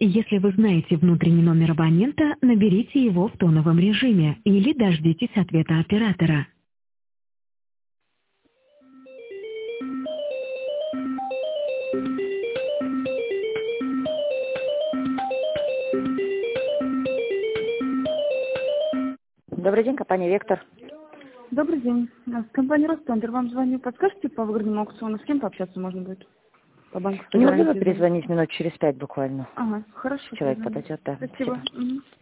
Если вы знаете внутренний номер абонента, наберите его в тоновом режиме или дождитесь ответа оператора. Добрый день, компания «Вектор». Добрый день. С компании «Ростендер» вам звоню. Подскажите по выгодному аукциону, с кем пообщаться можно будет? По банковской Не могли бы гарантии. перезвонить минут через 5 буквально? Ага, хорошо. Человек подойдет, да. Спасибо. Угу.